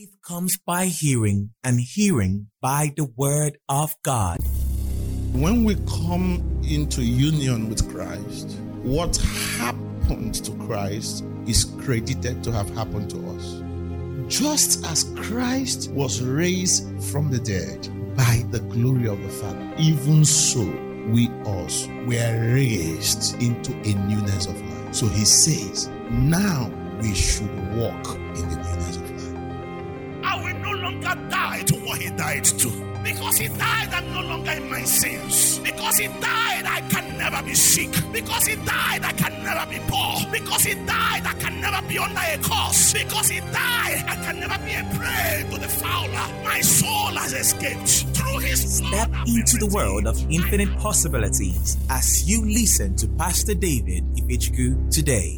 Faith comes by hearing, and hearing by the word of God. When we come into union with Christ, what happened to Christ is credited to have happened to us. Just as Christ was raised from the dead by the glory of the Father, even so we also were raised into a newness of life. So he says, now we should walk in the newness of life. I will no longer die to what he died to. Because he died, I'm no longer in my sins. Because he died, I can never be sick. Because he died, I can never be poor. Because he died, I can never be under a curse. Because he died, I can never be a prey to the fowler. My soul has escaped. Through his Step into the world of infinite possibilities as you listen to Pastor David Ifechukwu today.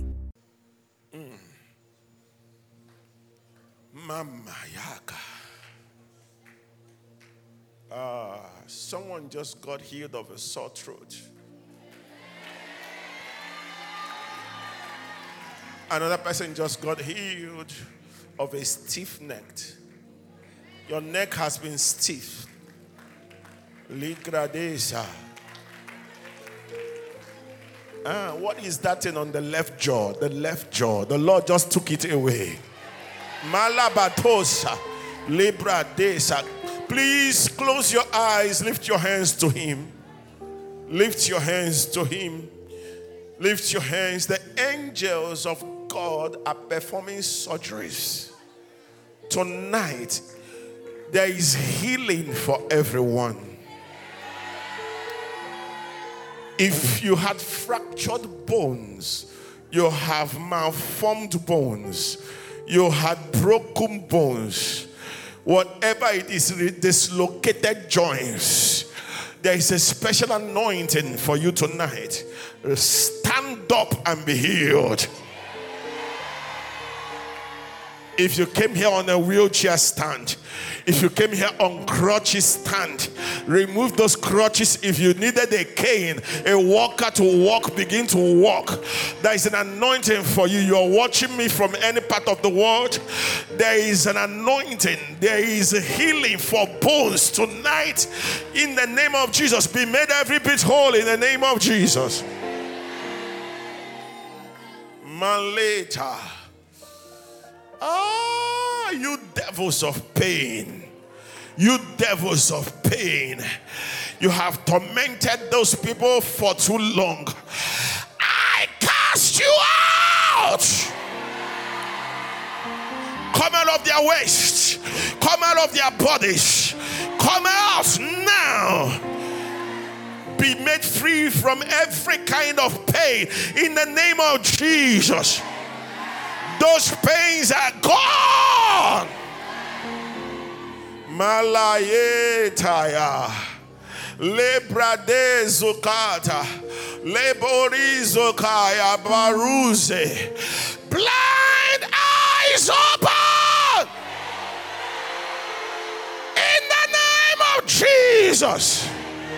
Mama Yaka. Someone just got healed of a sore throat. Another person just got healed of a stiff neck. Your neck has been stiff. Ligradesa. What is that thing on the left jaw? The left jaw. The Lord just took it away. Malabatosa. Libradesa. Please close your eyes. Lift your hands to him. Lift your hands to him. Lift your hands. The angels of God are performing surgeries. Tonight, there is healing for everyone. If you had fractured bones, you have malformed bones, you had broken bones, whatever it is, dislocated joints, there is a special anointing for you tonight. Stand up and be healed. If you came here on a wheelchair, stand. If you came here on crutches, stand. Remove those crutches. If you needed a cane, a walker to walk, begin to walk. There is an anointing for you. You are watching me from any part of the world. There is an anointing. There is a healing for bones tonight. In the name of Jesus, be made every bit whole in the name of Jesus. Maleta. You devils of pain. You devils of pain. You have tormented those people for too long. I cast you out. Come out of their waist. Come out of their bodies. Come out now. Be made free from every kind of pain in the name of Jesus. Those pains are gone. Malayetaya. Lebrade zukata. Lebori zukaya baruze. Blind eyes open. In the name of Jesus.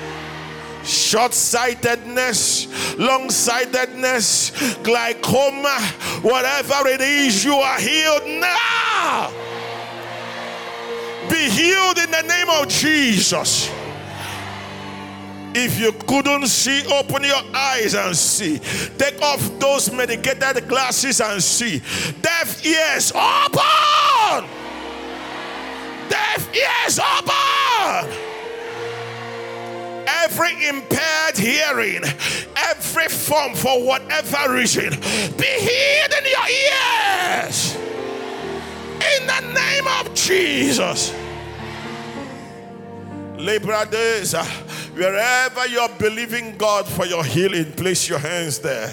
Short-sightedness, long-sightedness, glaucoma, whatever it is, you are healed now. Be healed in the name of Jesus. If you couldn't see, open your eyes and see. Take off those medicated glasses and see. Deaf ears open. Deaf ears open. Every impaired hearing, every form for whatever reason, be healed in your ears. In the name of Jesus. Libradeza, wherever you're believing God for your healing, place your hands there.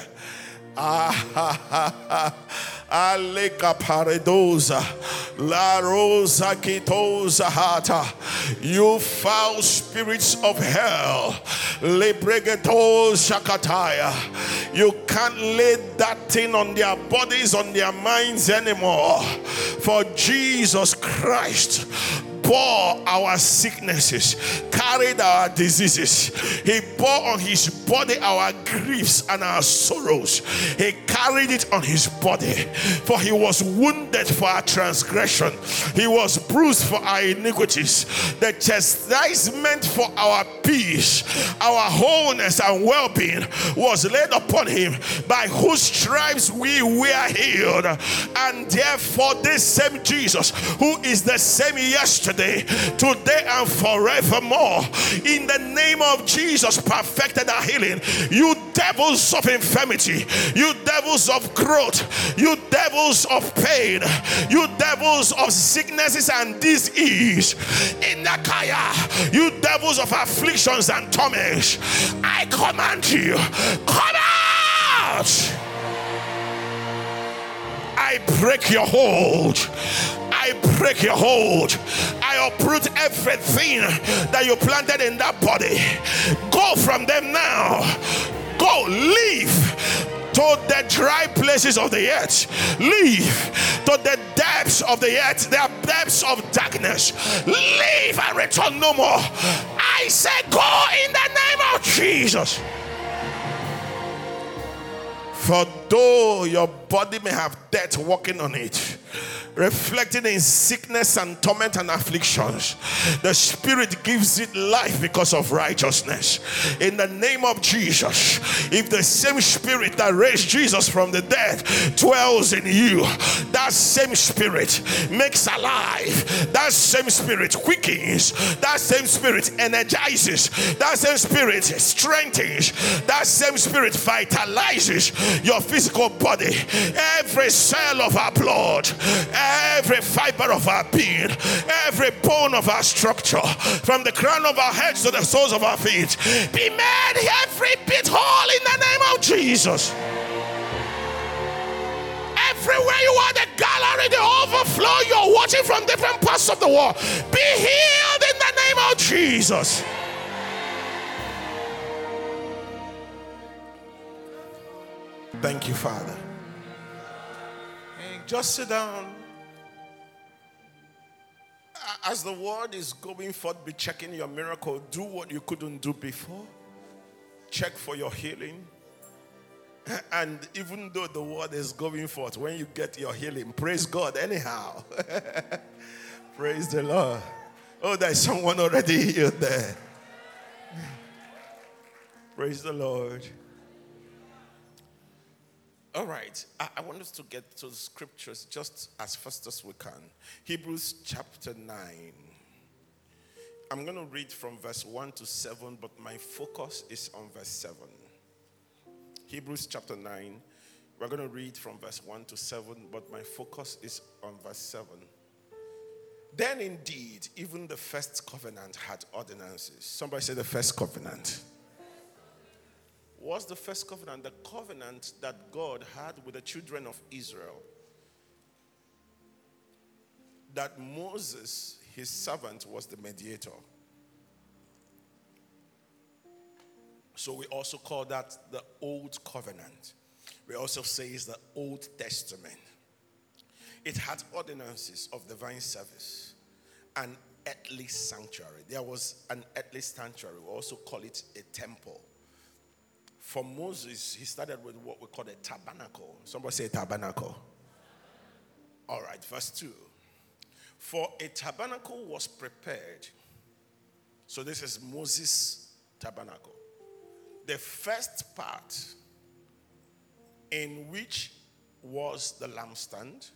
Aleka paredosa, la rosa kitosa hata. You foul spirits of hell, lebregeto shakataya. You can't lay that thing on their bodies, on their minds anymore. For Jesus Christ bore our sicknesses, carried our diseases. He bore on his body our griefs and our sorrows. He carried it on his body. For he was wounded for our transgression, he was bruised for our iniquities. The chastisement for our peace, our wholeness and well-being was laid upon him, by whose stripes we were healed. And therefore this same Jesus, who is the same yesterday, today and forevermore, in the name of Jesus perfected our healing. You devils of infirmity, you devils of growth, you devils of pain, you devils of sicknesses and disease, in the kaya, you devils of afflictions and torments, I command you, come out. I break your hold. I break your hold. I uproot everything that you planted in that body. Go from them now. Go, leave to the dry places of the earth. Leave to the depths of the earth, the depths of darkness. Leave and return no more. I say go in the name of Jesus. For though your body may have death walking on it, reflecting in sickness and torment and afflictions, the Spirit gives it life because of righteousness. In the name of Jesus, if the same Spirit that raised Jesus from the dead dwells in you, that same Spirit makes alive, that same Spirit quickens, that same Spirit energizes, that same Spirit strengthens, that same Spirit vitalizes your physical body, every cell of our blood, every fiber of our being, every bone of our structure, from the crown of our heads to the soles of our feet, be made every bit whole in the name of Jesus. Everywhere you are, the gallery, the overflow, you're watching from different parts of the world, be healed in the name of Jesus. Thank you, Father. Just sit down. As the word is going forth, be checking your miracle. Do what you couldn't do before. Check for your healing. And even though the word is going forth, when you get your healing, praise God anyhow. Praise the Lord. Oh, there's someone already healed there. Praise the Lord. All right, I want us to get to the scriptures just as fast as we can. Hebrews chapter 9. I'm going to read from verse 1 to 7, but my focus is on verse 7. Hebrews chapter 9. We're going to read from verse 1 to 7, but my focus is on verse 7. Then indeed, even the first covenant had ordinances. Somebody say the first covenant. What's the first covenant? The covenant that God had with the children of Israel. That Moses, his servant, was the mediator. So we also call that the Old Covenant. We also say it's the Old Testament. It had ordinances of divine service, an earthly sanctuary. There was an earthly sanctuary. We also call it a temple. For Moses, he started with what we call a tabernacle. Somebody say tabernacle. All right, verse 2. For a tabernacle was prepared. So this is Moses' tabernacle. The first part, in which was the lampstand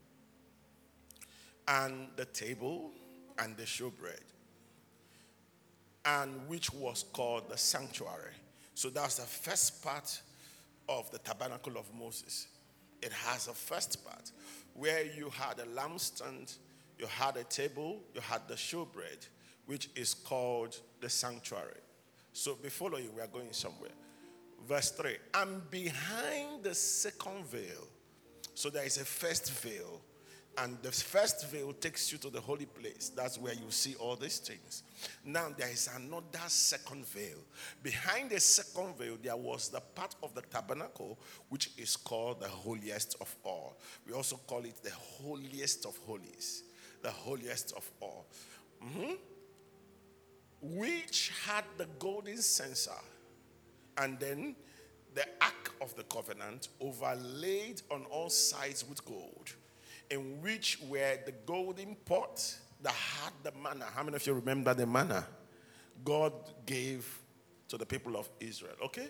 and the table and the showbread, and which was called the sanctuary. So that's the first part of the tabernacle of Moses. It has a first part where you had a lampstand, you had a table, you had the showbread, which is called the sanctuary. So before you, we are going somewhere. Verse 3, and behind the second veil, so there is a first veil, and the first veil takes you to the holy place. That's where you see all these things. Now there is another second veil. Behind the second veil, there was the part of the tabernacle which is called the holiest of all. We also call it the holiest of holies. The holiest of all. which had the golden censer, and then the ark of the covenant overlaid on all sides with gold, in which were the golden pot that had the manna. How many of you remember the manna God gave to the people of Israel? Okay?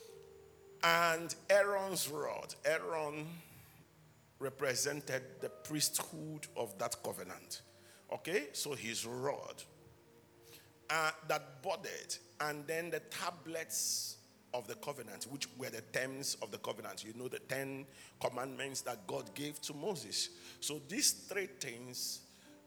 And Aaron's rod. Aaron represented the priesthood of that covenant. Okay? So his rod that budded, and then the tablets of the covenant, which were the terms of the covenant. You know, the 10 commandments that God gave to Moses. So these three things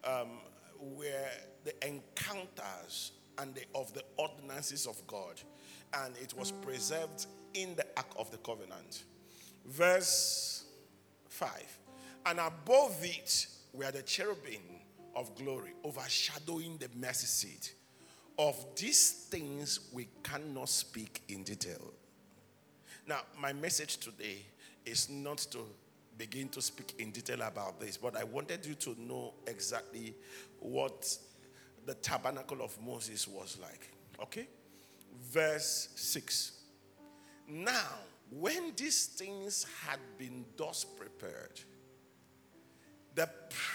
were the encounters and of the ordinances of God, and it was preserved in the ark of the covenant. Verse 5. And above it were the cherubim of glory, overshadowing the mercy seat. Of these things we cannot speak in detail. Now, my message today is not to begin to speak in detail about this, but I wanted you to know exactly what the tabernacle of Moses was like. Okay? Verse 6. Now, when these things had been thus prepared, the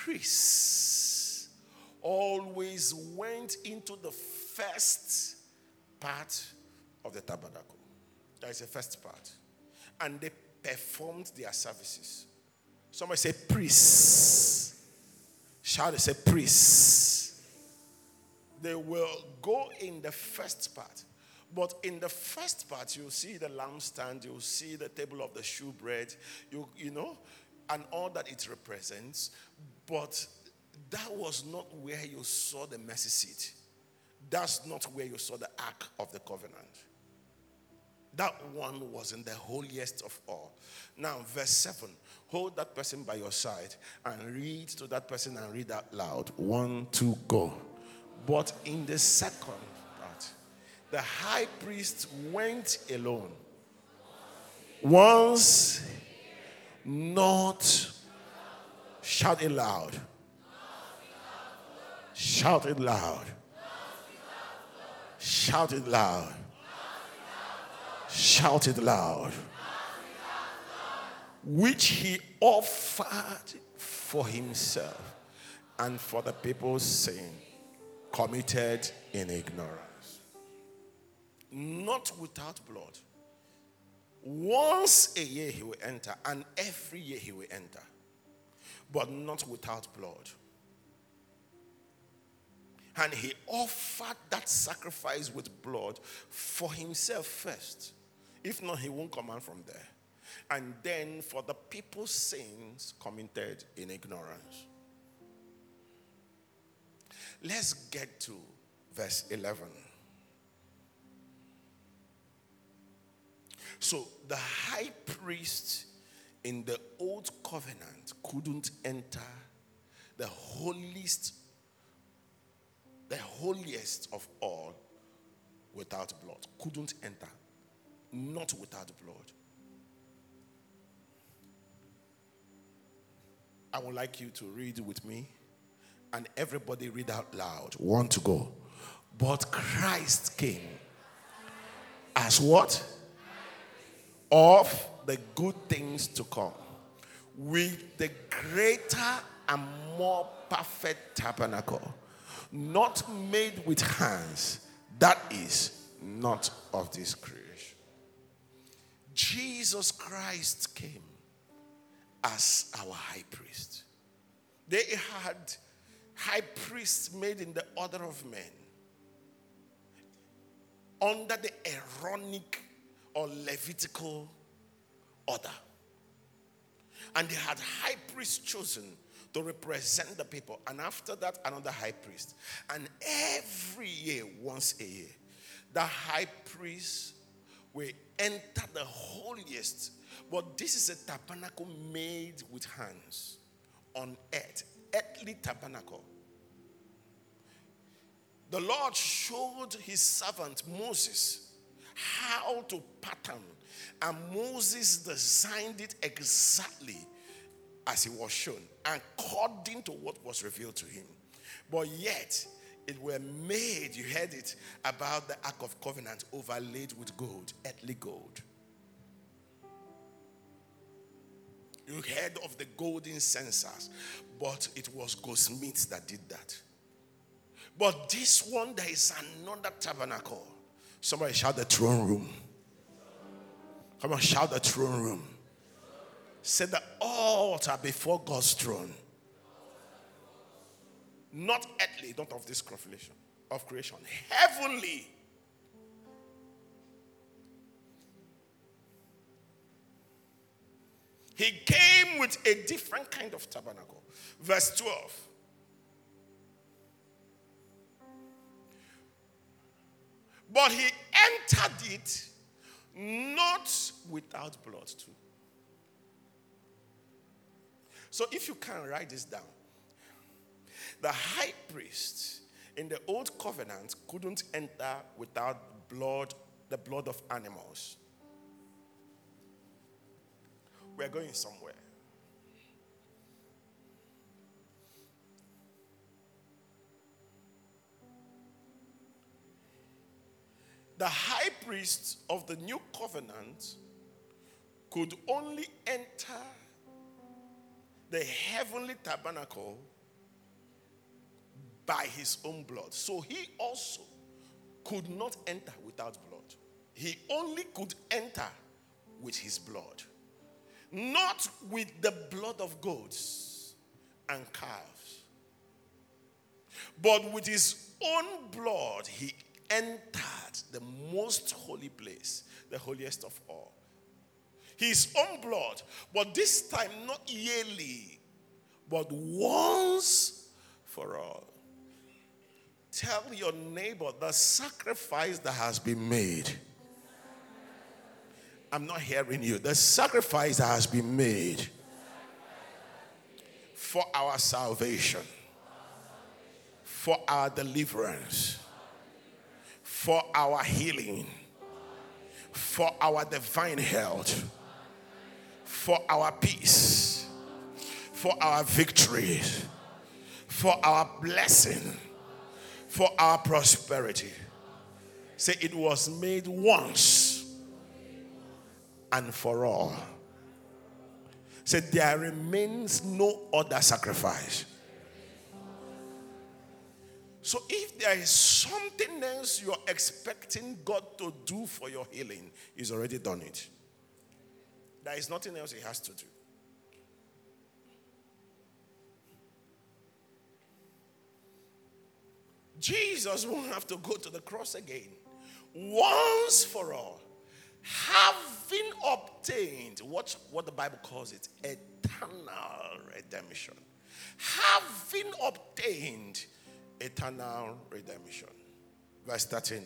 priests always went into the first part of the tabernacle. That is the first part. And they performed their services. Somebody say priests. Shout and say priests. They will go in the first part. But in the first part, you'll see the lampstand, you'll see the table of the shewbread, you know, and all that it represents. But that was not where you saw the mercy seat. That's not where you saw the ark of the covenant. That one was in the holiest of all. Now, verse 7. Hold that person by your side and read to that person and read out loud. 1, 2, go. But in the second part, the high priest went alone. Once, not, shout it loud. Shout it loud. Shout it loud. Shout it loud. Which he offered for himself and for the people's sin, committed in ignorance. Not without blood. Once a year he will enter, and every year he will enter, but not without blood. And he offered that sacrifice with blood for himself first. If not, he won't come out from there. And then for the people's sins committed in ignorance. Let's get to verse 11. So the high priest in the old covenant couldn't enter the holiest of all without blood. Couldn't enter. Not without blood. I would like you to read with me, and everybody read out loud. 1 to go. But Christ came as what? Of the good things to come, with the greater and more perfect tabernacle, not made with hands, that is not of this creation. Jesus Christ came as our high priest. They had high priests made in the order of men under the Aaronic or Levitical order. And they had high priests chosen to represent the people. And after that, another high priest. And every year, once a year, the high priest will enter the holiest. But this is a tabernacle made with hands on earth. Earthly tabernacle. The Lord showed his servant Moses how to pattern. And Moses designed it exactly as he was shown, according to what was revealed to him. But yet, it were made, you heard it, about the Ark of Covenant overlaid with gold, earthly gold. You heard of the golden censers, but it was goldsmiths that did that. But this one, there is another tabernacle. Somebody shout the throne room. Come on, shout the throne room. Say the altar before God's throne. Not earthly, not of this creation. Heavenly. He came with a different kind of tabernacle. Verse 12. But he entered it not without blood too. So if you can write this down. The high priest in the old covenant couldn't enter without blood, the blood of animals. We're going somewhere. The high priest of the new covenant could only enter the heavenly tabernacle by his own blood. So he also could not enter without blood. He only could enter with his blood. Not with the blood of goats and calves. But with his own blood, he entered the most holy place, the holiest of all. His own blood, but this time not yearly, but once for all. Tell your neighbor the sacrifice that has been made. I'm not hearing you. The sacrifice that has been made for our salvation, for our deliverance, for our healing, for our divine health, for our peace, for our victory, for our blessing, for our prosperity. Say, it was made once and for all. Say, there remains no other sacrifice. So if there is something else you're expecting God to do for your healing, He's already done it. There is nothing else He has to do. Jesus won't have to go to the cross again. Once for all. Having obtained what the Bible calls it, eternal redemption. Having obtained eternal redemption. Verse 13.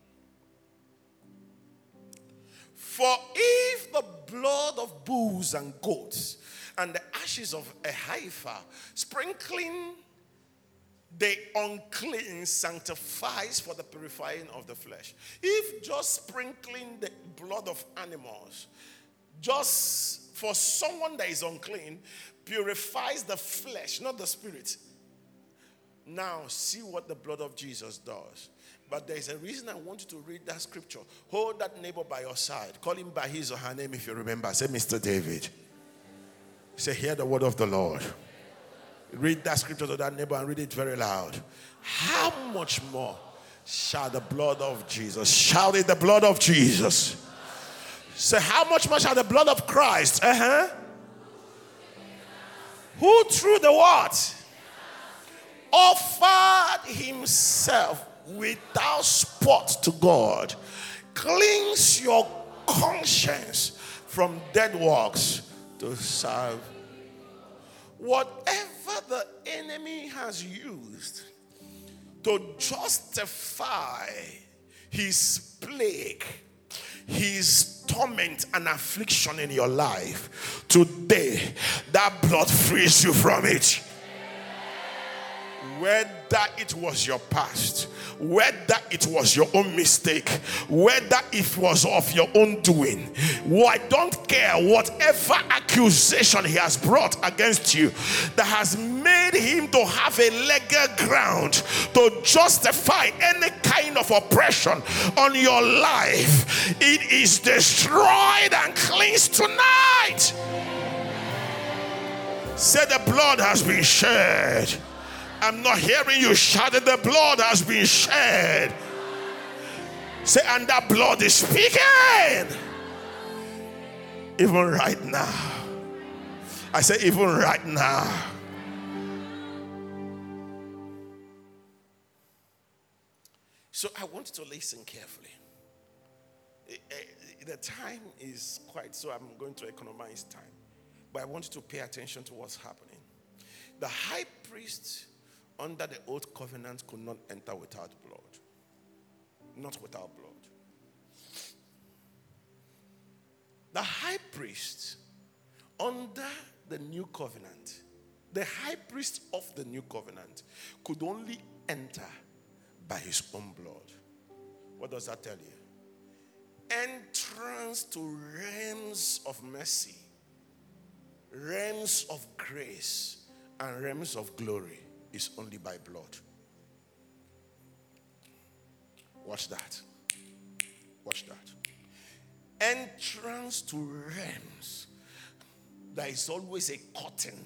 For if the blood of bulls and goats and the ashes of a heifer sprinkling the unclean sanctifies for the purifying of the flesh. If just sprinkling the blood of animals, just for someone that is unclean, purifies the flesh, not the spirit. Now, see what the blood of Jesus does. But there is a reason I want you to read that scripture. Hold that neighbor by your side. Call him by his or her name if you remember. Say, Mr. David. Say, hear the word of the Lord. Read that scripture to that neighbor and read it very loud. How much more shall the blood of Jesus? Shout it, the blood of Jesus. Say, how much more shall the blood of Christ? Who through the what? Offered himself without spot to God. Cleanse your conscience from dead works to serve. Whatever the enemy has used to justify his plague, his torment and affliction in your life, today that blood frees you from it. Whether it was your past, whether it was your own mistake, whether it was of your own doing, I don't care. Whatever accusation he has brought against you that has made made him to have a legal ground to justify any kind of oppression on your life. It is destroyed and cleansed tonight. Say, the blood has been shed. I'm not hearing you shout that the blood has been shed. Say, and that blood is speaking. Even right now. I say, even right now. So I want you to listen carefully. The time is quite, so I'm going to economize time. But I want you to pay attention to what's happening. The high priest under the old covenant could not enter without blood. Not without blood. The high priest under the new covenant, the high priest of the new covenant could only enter by his own blood. What does that tell you? Entrance to realms of mercy, realms of grace, and realms of glory is only by blood. Watch that. Watch that. Entrance to realms. There is always a curtain.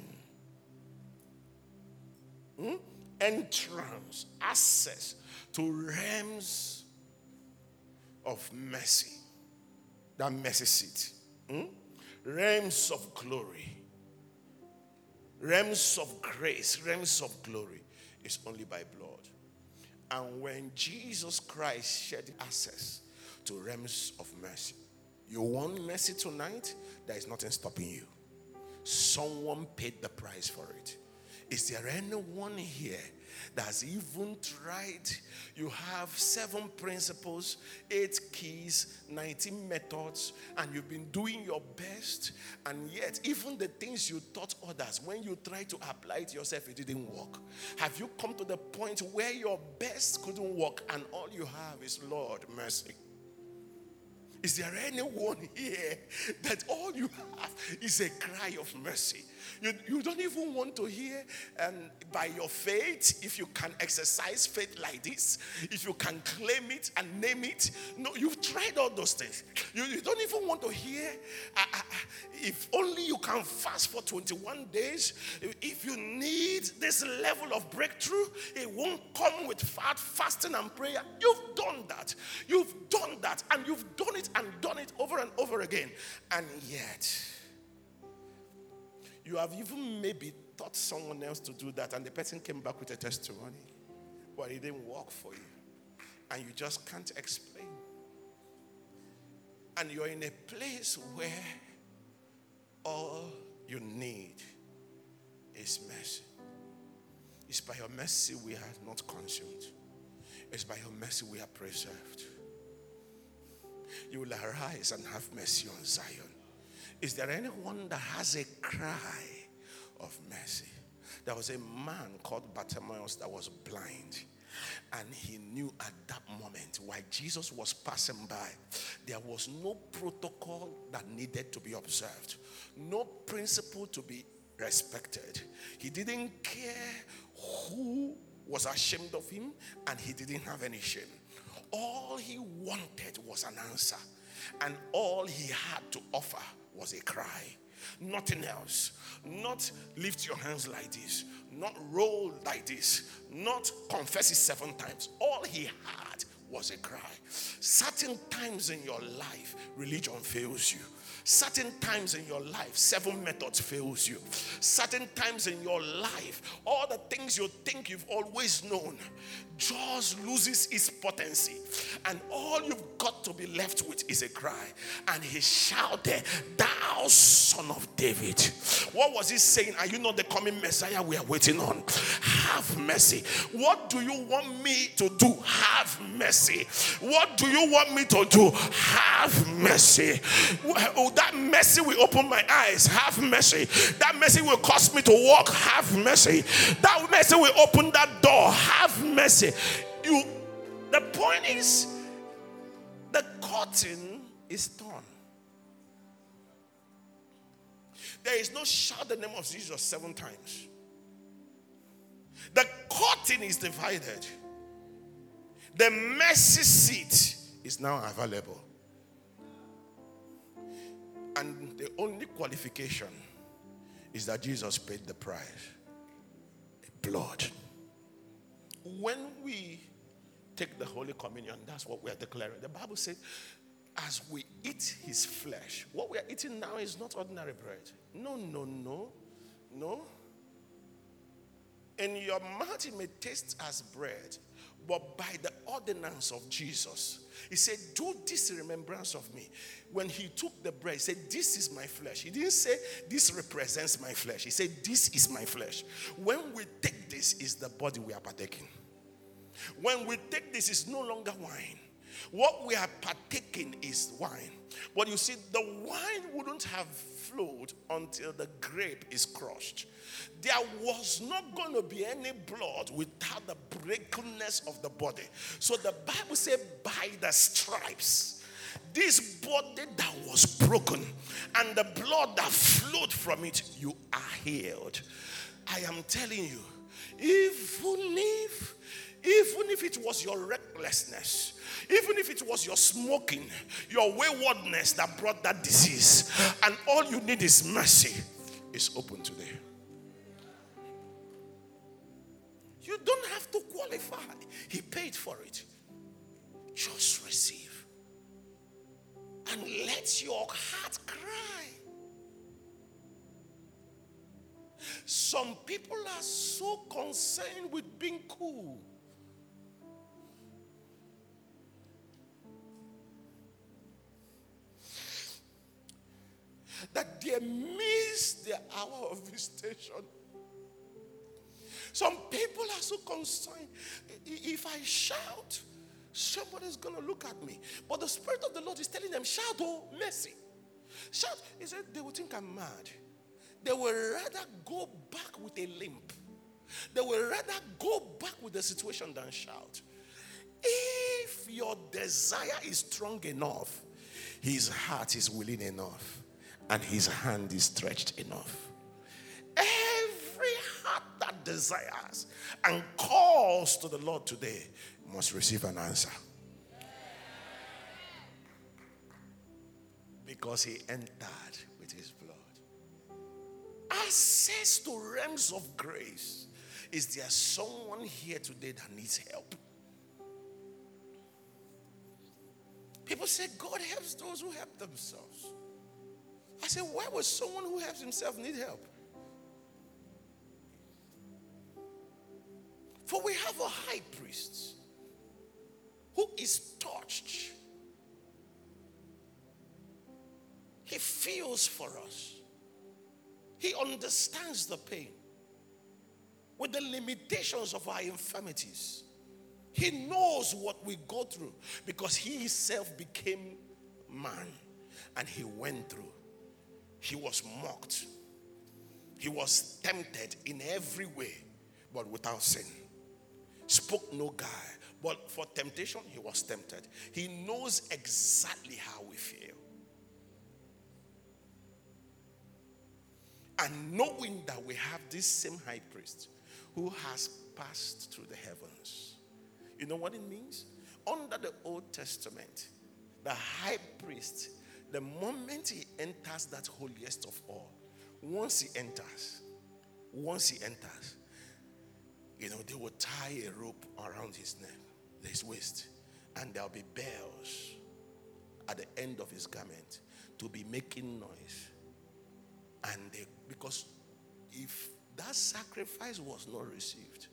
Entrance, access to realms of mercy. That mercy seat. Realms of glory. Realms of grace, realms of glory is only by blood. And when Jesus Christ shed access to realms of mercy, you want mercy tonight? There is nothing stopping you. Someone paid the price for it. Is there anyone here that's even tried? You have 7 principles, 8 keys, 19 methods, and you've been doing your best, and yet even the things you taught others, when you try to apply it yourself, it didn't work. Have you come to the point where your best couldn't work and all you have is, Lord, mercy? Is there anyone here that all you have is a cry of mercy? You don't even want to hear by your faith, if you can exercise faith like this, if you can claim it and name it. No, you've tried all those things. You don't even want to hear, if only you can fast for 21 days. If you need this level of breakthrough, it won't come with fasting and prayer. You've done that. You've done that, and you've done it over and over again. And yet, you have even maybe taught someone else to do that, and the person came back with a testimony, but it didn't work for you. And you just can't explain. And you're in a place where all you need is mercy. It's by your mercy we are not consumed. It's by your mercy we are preserved. You will arise and have mercy on Zion. Is there anyone that has a cry of mercy? There was a man called Bartimaeus that was blind. And he knew at that moment, while Jesus was passing by, there was no protocol that needed to be observed. No principle to be respected. He didn't care who was ashamed of him, and he didn't have any shame. All he wanted was an answer. And all he had to offer was a cry. Nothing else. Not lift your hands like this. Not roll like this. Not confess it 7 times. All he had was a cry. Certain times in your life, religion fails you. Certain times in your life, 7 methods fails you. Certain times in your life, all the things you think you've always known just loses its potency. And all you've got to be left with is a cry. And he shouted, "Thou son of David." What was he saying? Are you not the coming Messiah we are waiting on? Have mercy. What do you want me to do? Have mercy. What do you want me to do? Have mercy. That mercy will open my eyes. Have mercy. That mercy will cause me to walk. Have mercy. That mercy will open that door. Have mercy. The point is, the curtain is torn. There is no shout the name of Jesus 7 times. The curtain is divided. The mercy seat is now available. And the only qualification is that Jesus paid the price. The blood. When we take the Holy Communion, that's what we are declaring. The Bible says, as we eat his flesh, what we are eating now is not ordinary bread. No. In your mouth it may taste as bread, but by the ordinance of Jesus, he said, do this in remembrance of me. When he took the bread, he said, this is my flesh. He didn't say, this represents my flesh. He said, this is my flesh. When we take this, is the body we are partaking. When we take this, it's no longer wine. What we are partaking is wine. But you see, the wine wouldn't have flowed until the grape is crushed. There was not going to be any blood without the brokenness of the body. So the Bible says, by the stripes, this body that was broken and the blood that flowed from it, you are healed. I am telling you, even if it was your recklessness, even if it was your smoking, your waywardness that brought that disease, and all you need is mercy, is open today. You don't have to qualify. He paid for it. Just receive. And let your heart cry. Some people are so concerned with being cool. That they miss the hour of visitation. Some people are so concerned. If I shout, somebody's going to look at me. But the Spirit of the Lord is telling them, shout, oh, mercy. Shout. He said, they will think I'm mad. They will rather go back with a limp. They will rather go back with the situation than shout. If your desire is strong enough, his heart is willing enough. And his hand is stretched enough. Every heart that desires and calls to the Lord today must receive an answer. Because he entered with his blood. Access to realms of grace. Is there someone here today that needs help? People say God helps those who help themselves. I said, why would someone who helps himself need help? For we have a high priest who is touched. He feels for us. He understands the pain with the limitations of our infirmities. He knows what we go through because he himself became man and he went through. He was mocked. He was tempted in every way, but without sin. Spoke no guile, but for temptation, he was tempted. He knows exactly how we feel. And knowing that we have this same high priest who has passed through the heavens. You know what it means? Under the Old Testament, the high priest, the moment he enters that holiest of all, once he enters, they will tie a rope around his neck, his waist, and there'll be bells at the end of his garment to be making noise. And because if that sacrifice was not received,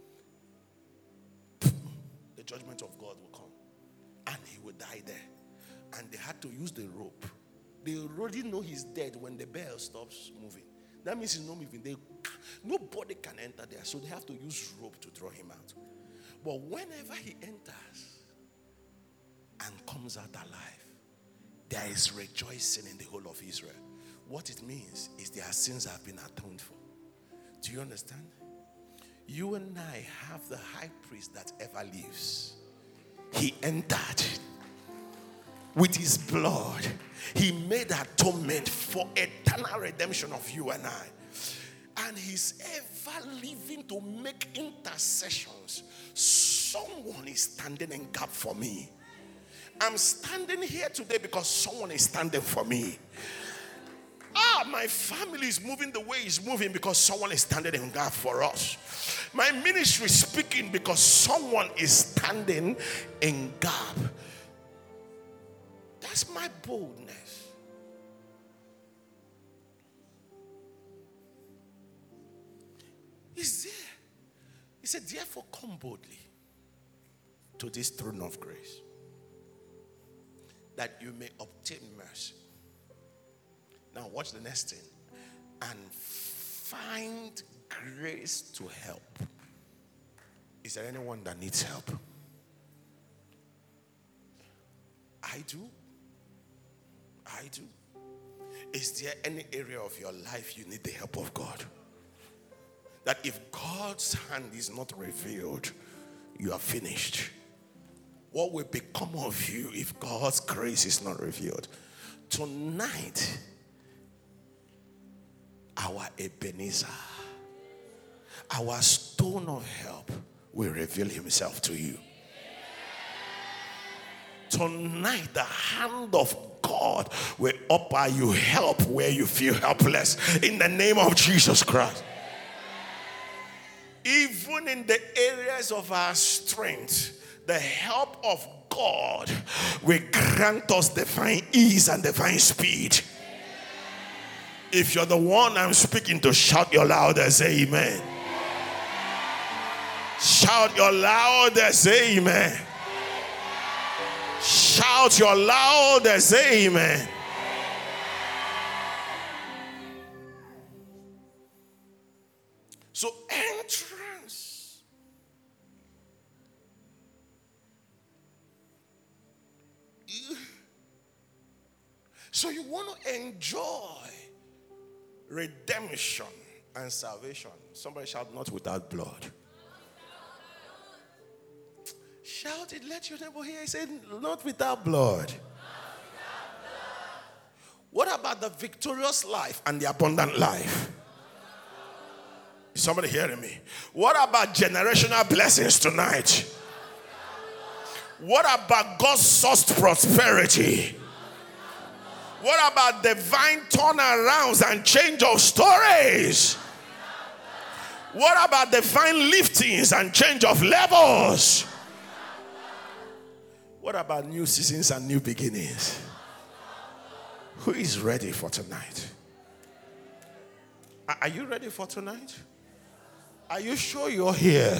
the judgment of God will come, and he will die there. And they had to use the rope. They already know he's dead when the bell stops moving. That means he's not moving. Nobody can enter there, so they have to use rope to draw him out. But whenever he enters and comes out alive, there is rejoicing in the whole of Israel. What it means is their sins have been atoned for. Do you understand? You and I have the high priest that ever lives. He entered with his blood. He made atonement for eternal redemption of you and I. and he's ever living to make intercessions, someone is standing in gap for me. I'm standing here today because someone is standing for me. My family is moving the way it's moving because someone is standing in gap for us. My ministry is speaking because someone is standing in gap. That's my boldness. He's there. He said, therefore come boldly to this throne of grace, that you may obtain mercy. Now watch the next thing. And find grace to help. Is there anyone that needs help? I do. Is there any area of your life you need the help of God? That if God's hand is not revealed, you are finished. What will become of you if God's grace is not revealed? Tonight, our Ebenezer, our stone of help, will reveal himself to you. Tonight, the hand of God will offer you help where you feel helpless. In the name of Jesus Christ. Even in the areas of our strength, the help of God will grant us divine ease and divine speed. If you're the one I'm speaking to, shout your loudest amen. Shout your loudest amen. Shout your loudest amen. So entrance. So you want to enjoy redemption and salvation. Somebody shout, not without blood. Shout it, let your neighbor hear. He said, not without blood. What about the victorious life and the abundant life? Is somebody hearing me? What about generational blessings tonight? What about God's sourced prosperity? What about divine turnarounds and change of stories? What about divine liftings and change of levels? What about new seasons and new beginnings? Who is ready for tonight? Are you ready for tonight? Are you sure you're here?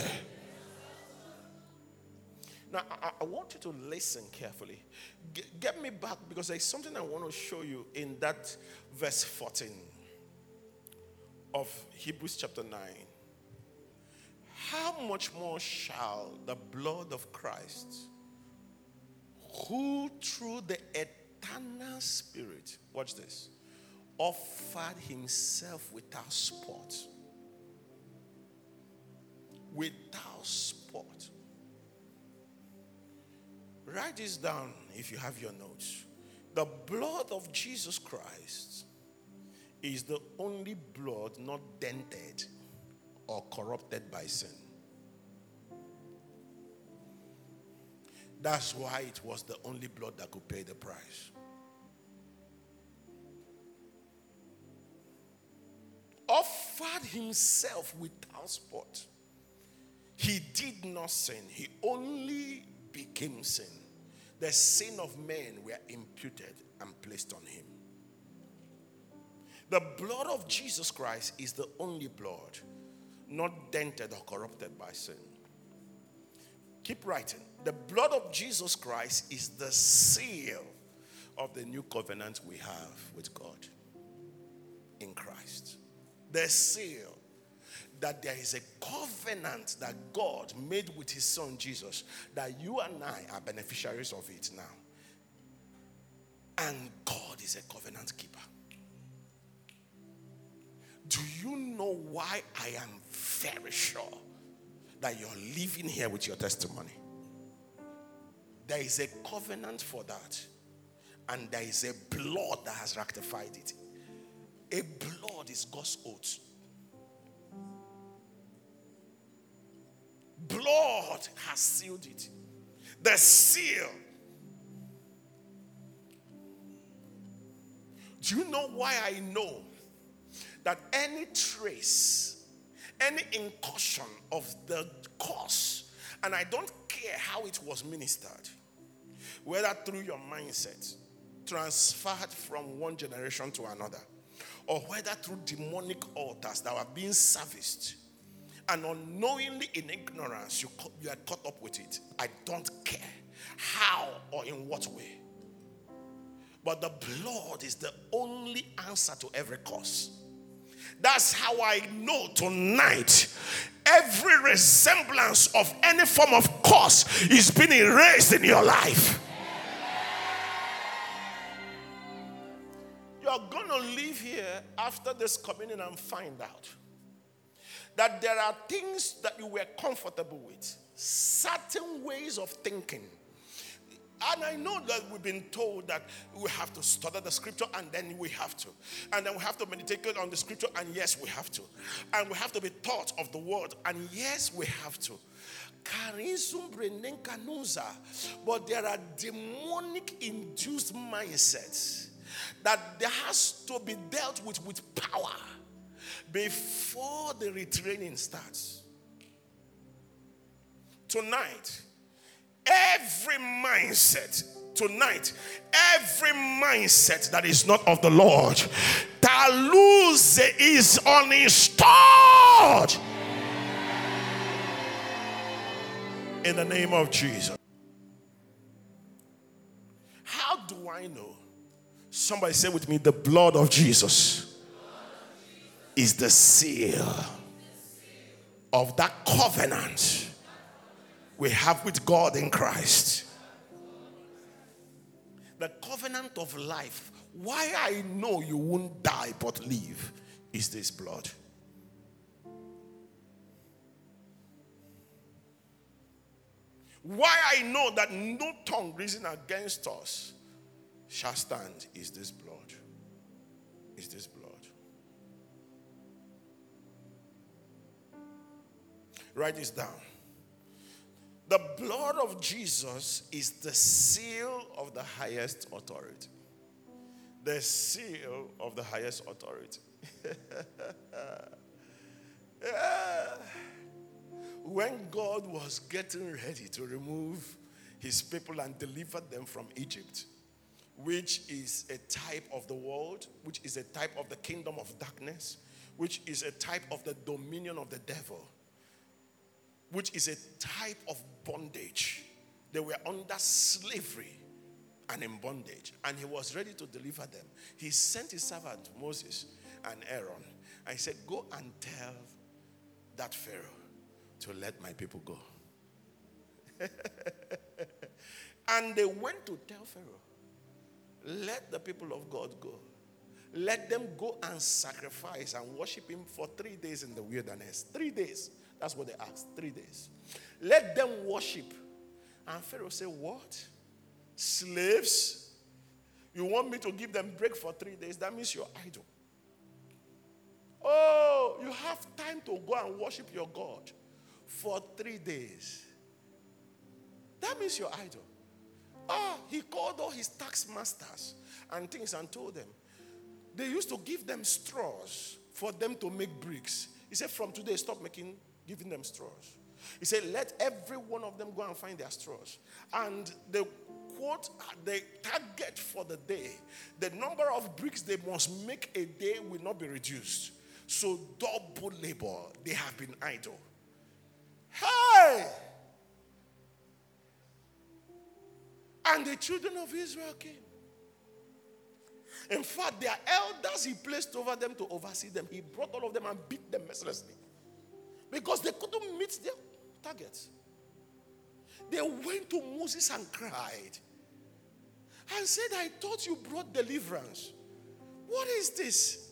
Now, I want you to listen carefully. Get me back, because there's something I want to show you in that verse 14 of Hebrews chapter 9. How much more shall the blood of Christ, who through the eternal Spirit, watch this, offered himself without spot. Without spot. Write this down if you have your notes. The blood of Jesus Christ is the only blood not dented or corrupted by sin. That's why it was the only blood that could pay the price. Offered himself without spot. He did not sin. He only became sin. The sin of men were imputed and placed on him. The blood of Jesus Christ is the only blood not dented or corrupted by sin. Keep writing. The blood of Jesus Christ is the seal of the new covenant we have with God in Christ. The seal that there is a covenant that God made with his son Jesus, that you and I are beneficiaries of it now. And God is a covenant keeper. Do you know why I am very sure that you're living here with your testimony? There is a covenant for that. And there is a blood that has rectified it. A blood is God's oath. God has sealed it. The seal. Do you know why I know that any trace, any incursion of the cause, and I don't care how it was ministered, whether through your mindset, transferred from one generation to another, or whether through demonic altars that were being serviced, and unknowingly in ignorance you are caught up with it. I don't care how or in what way. But the blood is the only answer to every cause. That's how I know tonight every resemblance of any form of cause is being erased in your life. You're going to leave here after this communion and find out that there are things that you were comfortable with, certain ways of thinking. And I know that we've been told that we have to study the scripture, and then we have to. And then we have to meditate on the scripture, and yes, we have to. And we have to be taught of the word, and yes, we have to. But there are demonic induced mindsets that there has to be dealt with power before the retraining starts. Tonight, every mindset that is not of the Lord, Taluse is uninstalled in the name of Jesus. How do I know? Somebody say with me, the blood of Jesus is the seal of that covenant we have with God in Christ. The covenant of life. Why I know you won't die but live is this blood. Why I know that no tongue risen against us shall stand is this blood. Is this blood. Write this down. The blood of Jesus is the seal of the highest authority. The seal of the highest authority. When God was getting ready to remove his people and deliver them from Egypt, which is a type of the world, which is a type of the kingdom of darkness, which is a type of the dominion of the devil, which is a type of bondage. They were under slavery and in bondage, and he was ready to deliver them. He sent his servant Moses and Aaron, and he said, go and tell that Pharaoh to let my people go. And they went to tell Pharaoh, let the people of God go. Let them go and sacrifice and worship him for 3 days in the wilderness. 3 days. That's what they asked. 3 days. Let them worship. And Pharaoh said, what? Slaves? You want me to give them break for 3 days? That means you're idle. Oh, you have time to go and worship your God for 3 days. That means you're idle. He called all his tax masters and things and told them. They used to give them straws for them to make bricks. He said, from today, stop giving them straws. He said, let every one of them go and find their straws. And the target for the day, the number of bricks they must make a day will not be reduced. So double labor, they have been idle. Hey! And the children of Israel came. In fact, their elders he placed over them to oversee them. He brought all of them and beat them mercilessly. Because they couldn't meet their targets. They went to Moses and cried. And said, I thought you brought deliverance. What is this?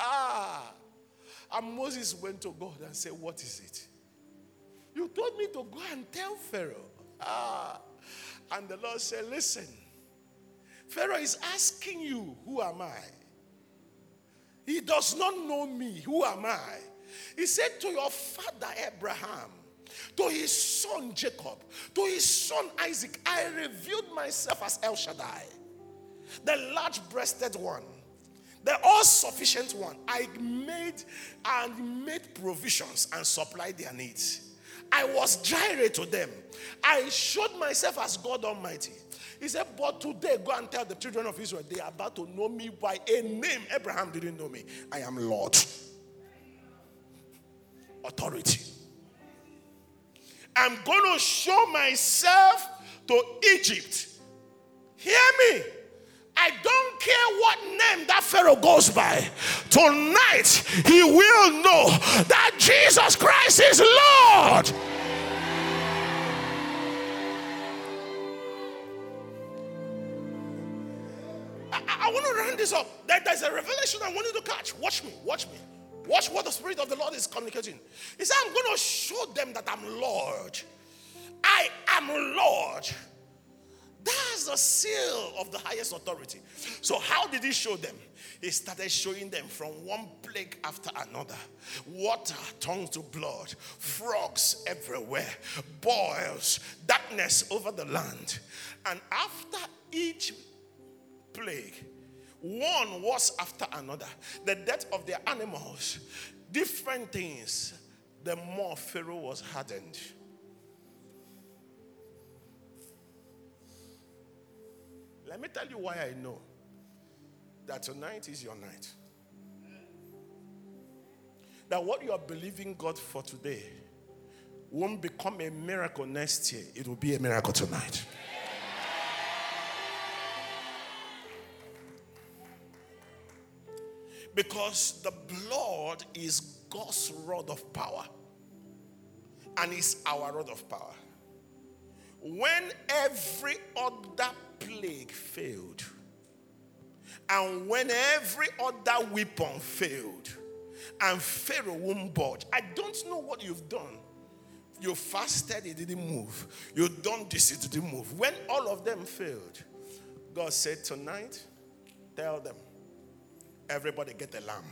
And Moses went to God and said, what is it? You told me to go and tell Pharaoh. And the Lord said, listen. Pharaoh is asking you, who am I? He does not know me. Who am I? He said to your father Abraham, to his son Jacob, to his son Isaac, I revealed myself as El Shaddai, the large-breasted one, the all-sufficient one. I made provisions and supplied their needs. I was Jireh to them. I showed myself as God Almighty. He said, but today go and tell the children of Israel they are about to know me by a name. Abraham didn't know me. I am Lord. Authority. I'm going to show myself to Egypt. Hear me. I don't care what name that Pharaoh goes by. Tonight, he will know that Jesus Christ is Lord. I want to round this up. There's a revelation I want you to catch. Watch me. Watch what the Spirit of the Lord is communicating. He said, I'm going to show them that I'm Lord. I am Lord. That's the seal of the highest authority. So how did he show them? He started showing them from one plague after another. Water turned to blood. Frogs everywhere. Boils. Darkness over the land. And after each plague, one was after another. The death of their animals. Different things. The more Pharaoh was hardened. Let me tell you why I know that tonight is your night. That what you are believing God for today won't become a miracle next year. It will be a miracle tonight. Because the blood is God's rod of power. And it's our rod of power. When every other plague failed, and when every other weapon failed, and Pharaoh won't budge. I don't know what you've done. You fasted, it didn't move. You done this, it didn't move. When all of them failed, God said, tonight, tell them, everybody get a lamb.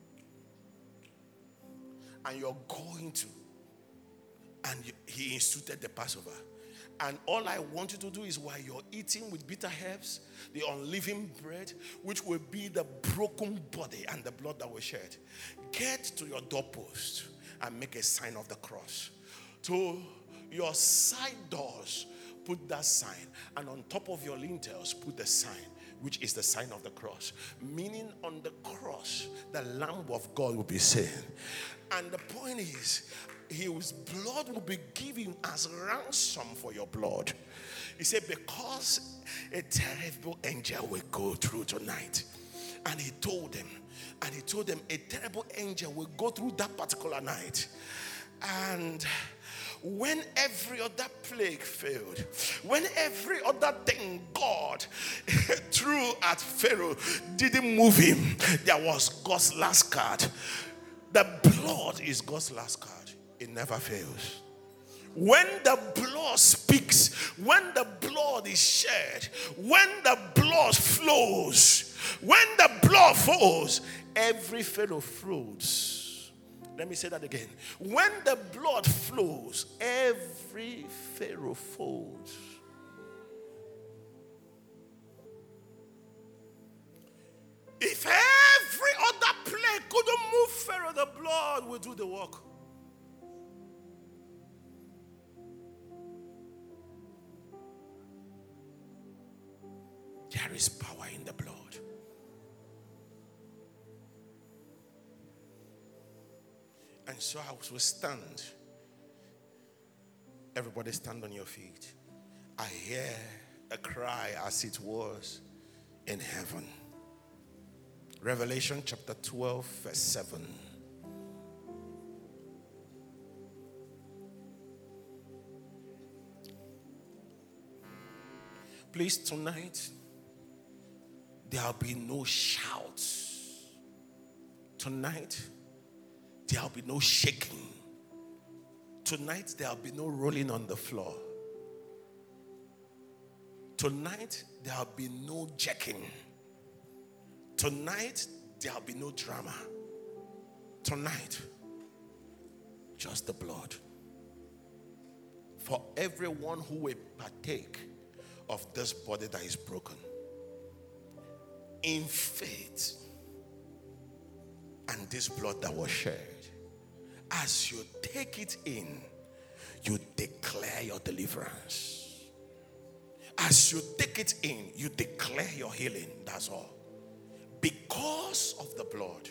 And you're going to. And he instituted the Passover. And all I want you to do is while you're eating with bitter herbs, the unleavened bread, which will be the broken body and the blood that was shed, get to your doorpost and make a sign of the cross. To your side doors, put that sign. And on top of your lintels, put the sign, which is the sign of the cross. Meaning on the cross, the Lamb of God will be seen. And the point is, his blood will be given as ransom for your blood. He said, because a terrible angel will go through tonight. And he told them, a terrible angel will go through that particular night. And when every other plague failed, when every other thing God threw at Pharaoh didn't move him, there was God's last card. The blood is God's last card. It never fails. When the blood speaks, when the blood is shed, when the blood flows, when the blood flows, every Pharaoh flows. Let me say that again. When the blood flows, every Pharaoh folds. If every other plague couldn't move Pharaoh, the blood will do the work. There is power in the blood. And so as we stand, everybody stand on your feet. I hear a cry as it was in heaven. Revelation chapter 12, verse 7. Please, tonight, there'll be no shouts. Tonight, there'll be no shaking. Tonight, there'll be no rolling on the floor. Tonight, there'll be no jerking. Tonight, there'll be no drama. Tonight, just the blood. for everyone who will partake of this body that is broken. In faith and this blood that was shed, as you take it in, you declare your deliverance. As you take it in, you declare your healing. That's all. Because of the blood.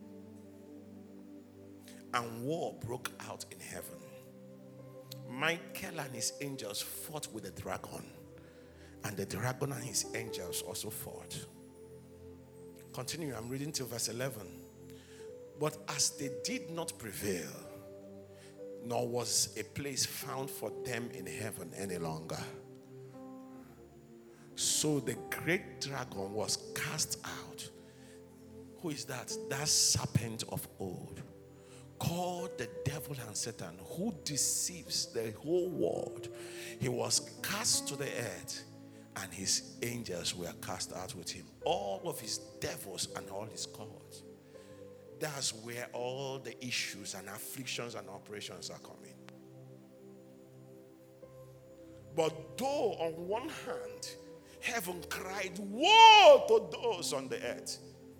And war broke out in heaven. Michael and his angels fought with the dragon. And the dragon and his angels also fought. Continue, I'm reading till verse 11. But as they did not prevail, nor was a place found for them in heaven any longer, so the great dragon was cast out. Who is that? That serpent of old, called the devil and Satan, who deceives the whole world. He was cast to the earth, and his angels were cast out with him. All of his devils and all his cohorts. That's where all the issues and afflictions and operations are coming. But though on one hand, heaven cried, woe to those on the earth.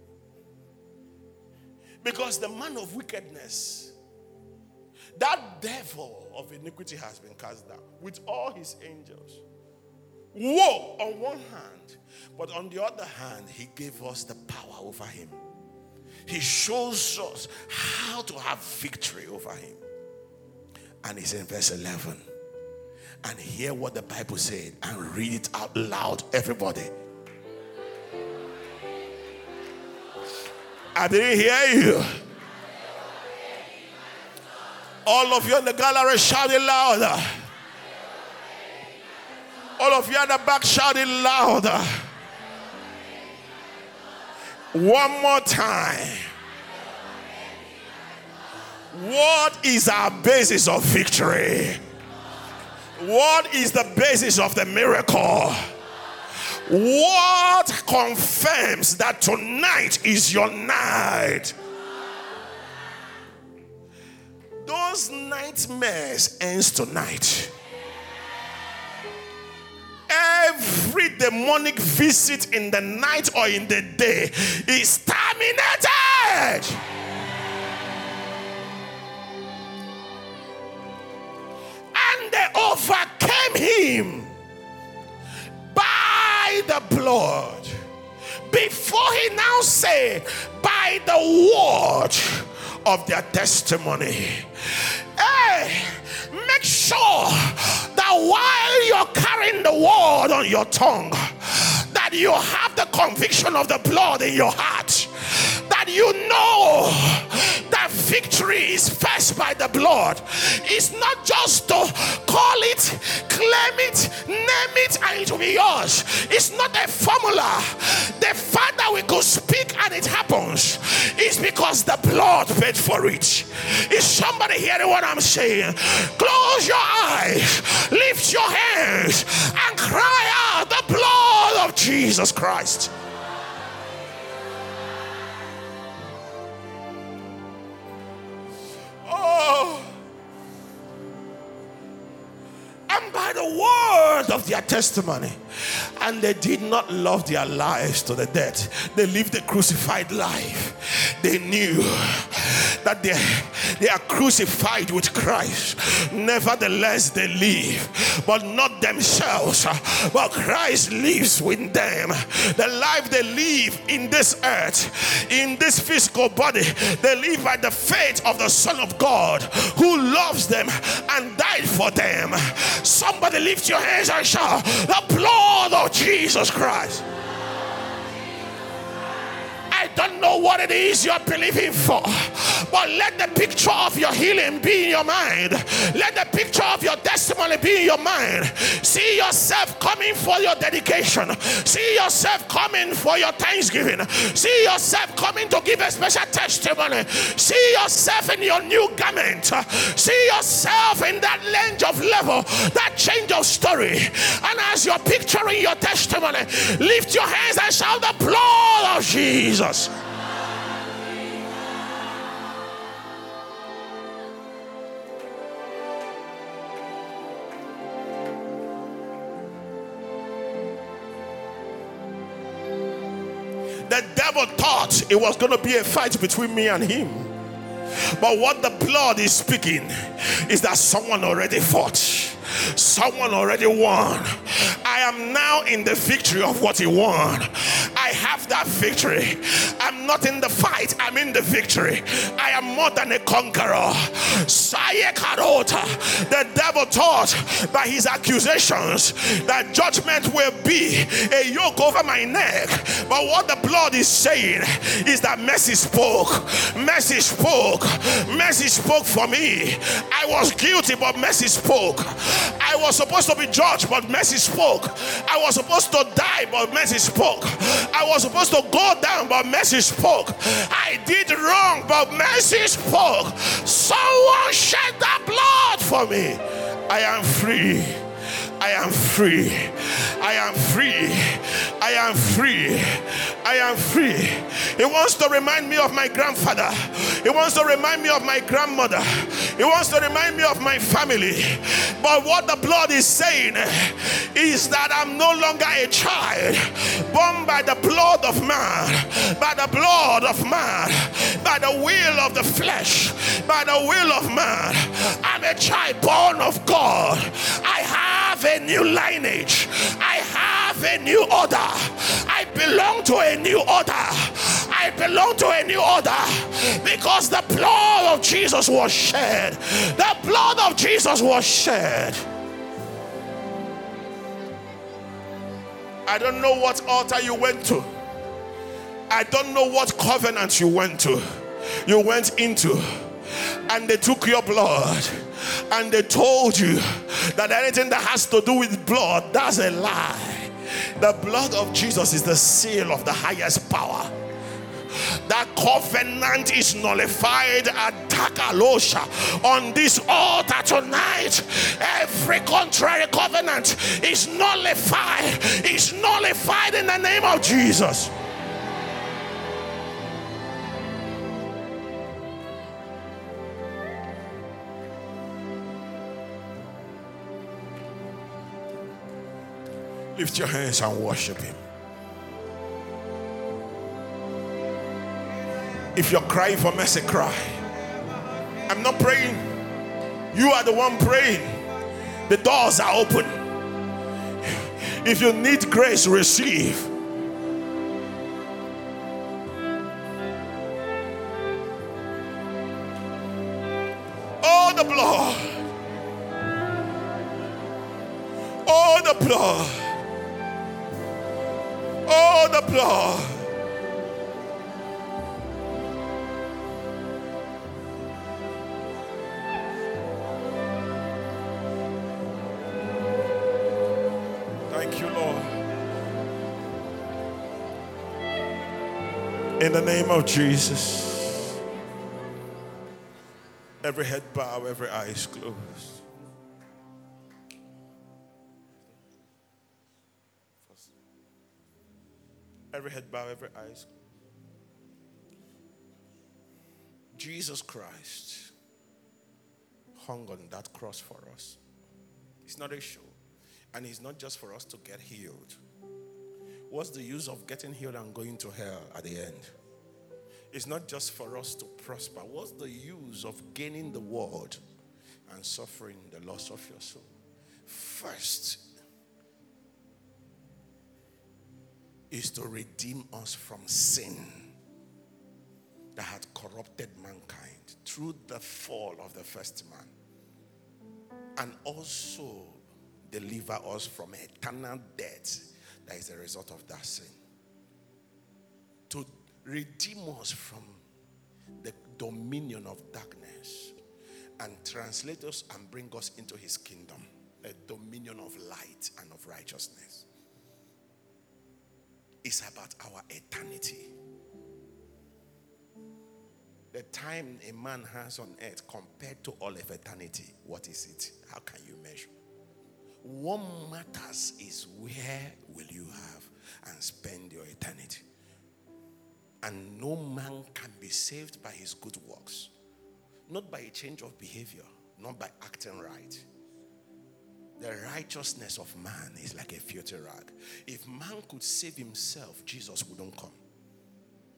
Because the man of wickedness, that devil of iniquity, has been cast down with all his angels. Woe on one hand, but on the other hand, he gave us the power over him. He shows us how to have victory over him. And it's in verse 11. And hear what the Bible said and read it out loud, everybody. I didn't hear you. All of you in the gallery shouting louder. All of you at the back shouting louder. One more time. What is our basis of victory? What is the basis of the miracle? What confirms that tonight is your night? Those nightmares ends tonight. Every demonic visit in the night or in the day is terminated. And they overcame him by the blood. Before he now said, by the word of their testimony. Hey, make sure that while you're carrying the word on your tongue, that you have the conviction of the blood in your heart, that you know that victory is first by the blood. It's not just to call it, claim it, name it, and it will be yours. It's not a formula. The fact that we could speak and it happens is because the blood paid for it. Is somebody hearing what I'm saying? Close your eyes, lift your hands, and cry out the blood of Jesus Christ. Oh, and by the word of their testimony, and they did not love their lives to the death. They lived a crucified life. They knew that they are crucified with Christ. Nevertheless, they live, but not themselves, but Christ lives with them. The life they live in this earth, in this physical body, they live by the faith of the Son of God who loves them and died for them. Somebody lift your hands and shout, the blood of Jesus Christ. I don't know what it is you're believing for, but let the picture of your healing be in your mind. Let the picture of your testimony be in your mind. See yourself coming for your dedication. See yourself coming for your thanksgiving. See yourself coming to give a special testimony. See yourself in your new garment. See yourself in that range of level, that change of story. And as you're picturing your testimony, lift your hands and shout the blood of Jesus. devil thought it was going to be a fight between me and him. But what the blood is speaking is that someone already fought. Someone already won. I am now in the victory of what he won. I have that victory. I'm not in the fight, I'm in the victory. I am more than a conqueror. The devil thought by his accusations that judgment will be a yoke over my neck. But what the blood is saying is that mercy spoke. Mercy spoke. Mercy spoke for me. I was guilty, but mercy spoke. I was supposed to be judged, but mercy spoke. I was supposed to die, but mercy spoke. I was supposed to go down, but mercy spoke. I did wrong, but mercy spoke. Someone shed the blood for me. I am free. I am free. I am free. I am free. I am free. He wants to remind me of my grandfather. He wants to remind me of my grandmother. He wants to remind me of my family. But what the blood is saying is that I'm no longer a child born by the blood of man, by the blood of man, by the will of the flesh, by the will of man. I'm a child born of God. I have a new lineage. I have a new order. I belong to a new order. I belong to a new order because the blood of Jesus was shed. The blood of Jesus was shed. I don't know what altar you went to. I don't know what covenant you went to. You went into, and they took your blood and they told you that anything that has to do with blood, that's a lie. The blood of Jesus is the seal of the highest power. That covenant is nullified at Takalosha on this altar tonight. Every contrary covenant is nullified. It's nullified in the name of Jesus. Lift your hands and worship him. If you're crying for mercy, cry. I'm not praying. You are the one praying. The doors are open. If you need grace, receive. Oh, the blood. Oh, the blood. Oh, the blood. Thank you, Lord. In the name of Jesus. Every head bow, every eye is closed. Every head bow, every eye is closed. Jesus Christ hung on that cross for us. It's not a show. And it's not just for us to get healed. What's the use of getting healed and going to hell at the end? It's not just for us to prosper. What's the use of gaining the world and suffering the loss of your soul? First is to redeem us from sin that had corrupted mankind through the fall of the first man, and also deliver us from eternal death that is a result of that sin. To redeem us from the dominion of darkness and translate us and bring us into his kingdom, a dominion of light and of righteousness. It's about our eternity. The time a man has on earth compared to all of eternity, what is it? How can you measure? What matters is where will you have and spend your eternity. And no man can be saved by his good works. Not by a change of behavior, not by acting right. The righteousness of man is like a filthy rag. If man could save himself, Jesus wouldn't come.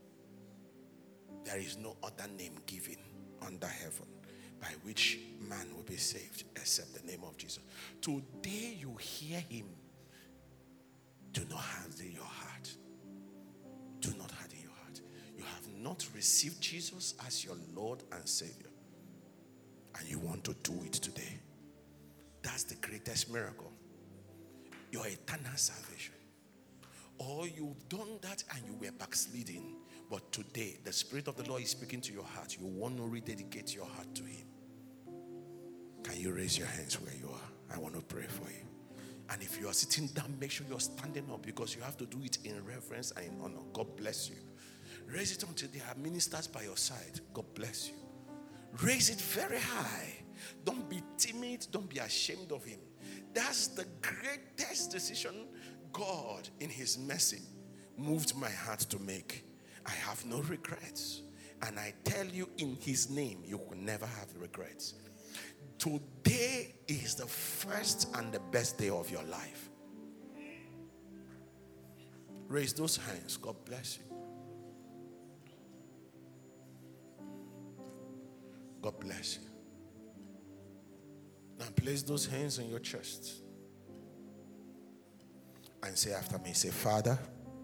there is no other name given under heaven by which man will be saved except the name of Jesus. Today you hear him. Do not harden your heart. Do not harden your heart. You have not received Jesus as your Lord and Savior, and you want to do it today. That's the greatest miracle. Your eternal salvation. Or you've done that and you were backsliding, but today the Spirit of the Lord is speaking to your heart. You want to rededicate your heart to him. Can you raise your hands where you are? I want to pray for you. And if you are sitting down, make sure you're standing up, because you have to do it in reverence and in honor. God bless you. Raise it until there are ministers by your side. God bless you. Raise it very high. Don't be timid. Don't be ashamed of him. That's the greatest decision God, in his mercy, moved my heart to make. I have no regrets. And I tell you, in his name, you will never have regrets. Today is the first and the best day of your life. Raise those hands. God bless you. God bless you. Now place those hands on your chest and say after me, say, Father,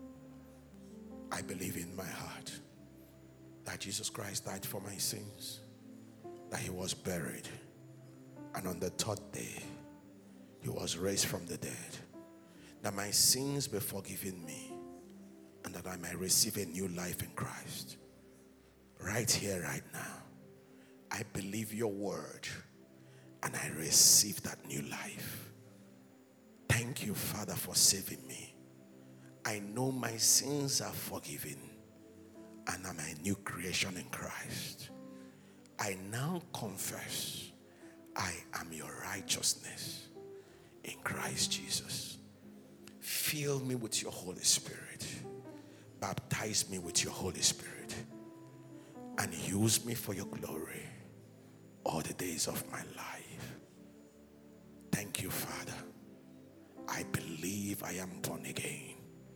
I believe in my heart that Jesus Christ died for my sins, that he was buried, and on the third day, he was raised from the dead, that my sins be forgiven me, and that I might receive a new life in Christ. Right here, right now, I believe your word, and I receive that new life. Thank you, Father, for saving me. I know my sins are forgiven, and I'm a new creation in Christ. I now confess I am your righteousness in Christ Jesus. Fill me with your Holy Spirit. Baptize me with your Holy Spirit. And use me for your glory all the days of my life. Thank you, Father. I believe I am born again.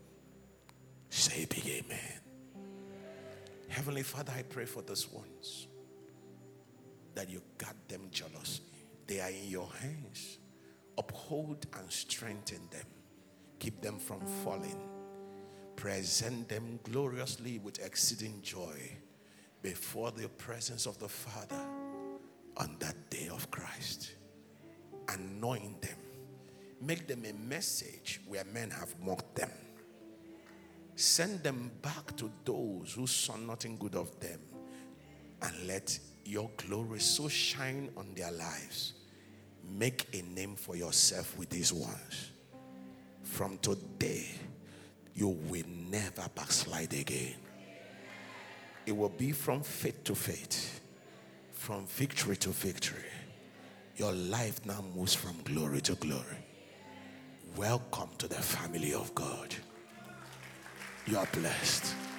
Say big amen. Heavenly Father, I pray for those ones that you guard them jealously. They are in your hands. Uphold and strengthen them. Keep them from falling. Present them gloriously with exceeding joy before the presence of the Father on that day of Christ. Anoint them. Make them a message where men have mocked them. Send them back to those who saw nothing good of them, and let your glory so shine on their lives. Make a name for yourself with these ones. From today, you will never backslide again. It will be from faith to faith, from victory to victory. Your life now moves from glory to glory. Welcome to the family of God. You are blessed.